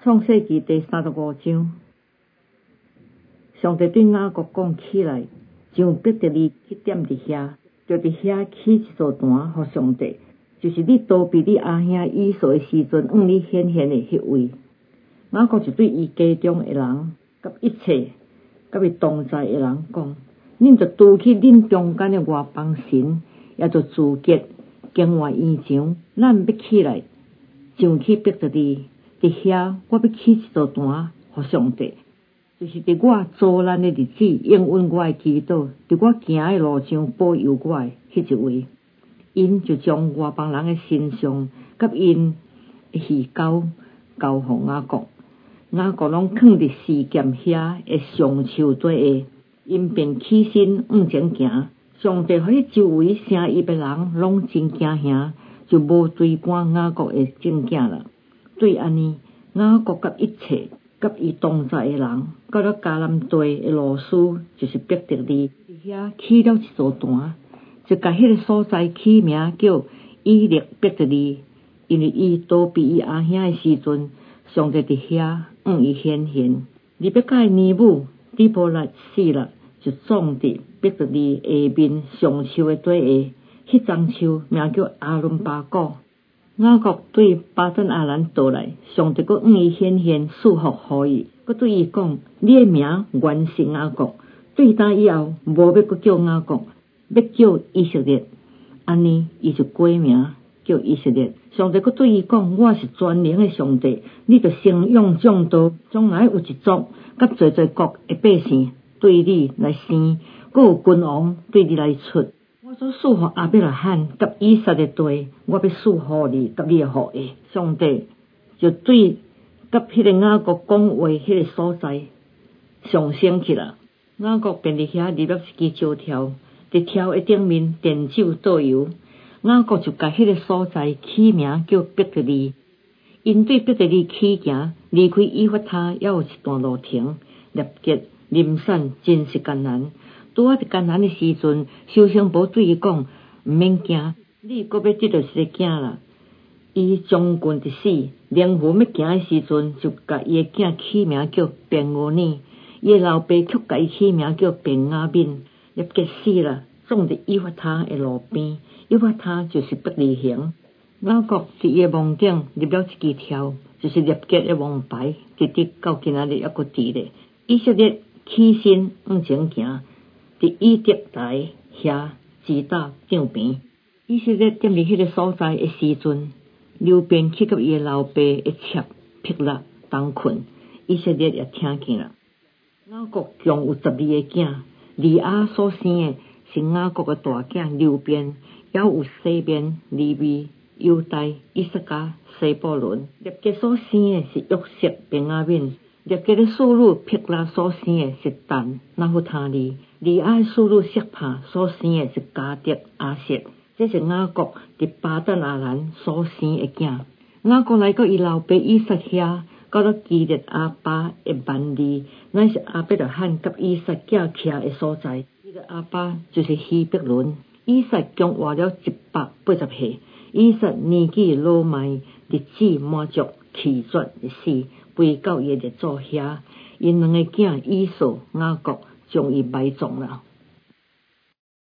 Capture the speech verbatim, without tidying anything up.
创世纪第三十五章，上帝对雅各讲起来，上必得你去踮伫遐，就伫遐起一座坛给上帝，就是你逃避你阿兄以扫的时阵，往你显现的迄位。雅各就对伊家中的人，甲一切甲伊同在的人讲：恁就除去恁中间的外邦神，也就自结境外异常，咱要起来上去逼着你。伫遐，我要起一座坛给上帝，就是伫我遭难的日子应允我的祈祷，伫我行的路上保佑我的迄一位。因就将外邦人的身上甲因的鱼钩交互雅各，雅各拢囥伫示剑遐的上树底下，因便起身往前行。上帝互伊周围城邑的人拢真惊吓，就无追赶雅各的证件啦。对安尼，雅各甲一切甲伊同在的人，到了迦南地的路斯，就是逼得利，伫遐起了一座坛，就甲迄个所在起名叫以勒逼得利，因为伊逃避伊阿兄的时阵，上帝伫遐往伊显现。利比甲的儿母底波拉死了，就葬伫逼得利下面上树的底下，迄丛树名叫阿伦巴果。雅各对巴登阿兰倒来，上帝佫往伊显现，赐福予伊，佫对伊讲：你的名原是雅各，对打以后无要佫叫雅各，要叫以色列。安尼伊就改名叫以色列。上帝佫对伊讲：我是全能的上帝，你着生养众多，将来有一族甲侪侪国的百姓对你来生，佫有君王对你来出。我所赐予亚伯拉罕甲以撒的地，我要赐予你甲你的后裔。上帝就对甲迄个雅各讲话迄个所在上升去了。雅各便伫遐立了一支石条，伫条的顶面点酒倒油。雅各就甲迄个所在起名叫逼得利。因对逼得利起行，离开以法他也有一段路程，立结林散真是艰难。拄啊伫艰难的时阵，收成婆对伊讲：毋免惊，你阁要得到一个囝啦。伊将军一死，灵魂要行的时阵，就甲伊的囝起名叫便俄尼，伊的老爸却甲伊起名叫便雅悯。立结死了，葬伫以法他的路边。以法他就是伯利恒。雅各伫伊的墓顶立了一支条，就是立结的王牌，直直到今仔日还阁伫咧。以色列起身往前行。伫以德台遐直达帐边，以色列踮伫迄个所在的时阵，流便去甲伊的老爸的妾辟勒同困，以色列也听见了。雅各共有十二个囝，利亚所生的是雅各的大囝流便，也有西边、利未、犹大、以撒加、西布伦。立结所生的是约瑟、便雅悯。立结的孙女辟勒所生的是但、拿弗他利。利亚的孙女色帕所生的是迦得、阿瑟。这是雅各伫巴登阿兰所生的囝。雅各来到伊老爸以撒遐，到了基列阿巴的万利，乃是阿伯拉罕甲以撒囝徛的所在。伊个阿巴就是希伯伦。以撒共活了一百八十岁。以撒年纪老迈，日子满足，气绝而死，背到伊的列祖遐。因两个囝以扫、雅各将伊埋葬了。